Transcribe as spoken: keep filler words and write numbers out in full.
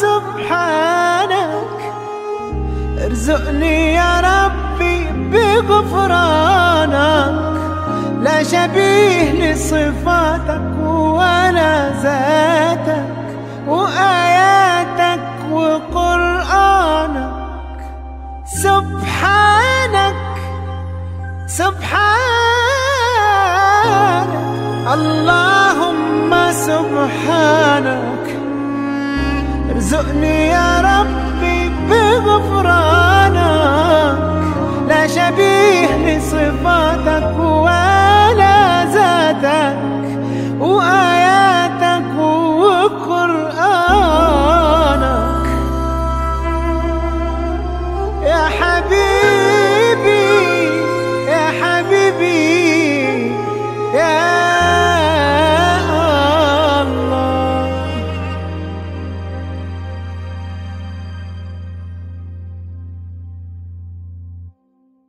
سبحانك، ارزقني يا ربي بغفرانك، لا شبيه لصفاتك ولا ذاتك وآياتك وقرآنك. سبحانك سبحانك اللهم سبحانك، ارزقني يا ربي بغفرانك، لا شبيه لصفاتك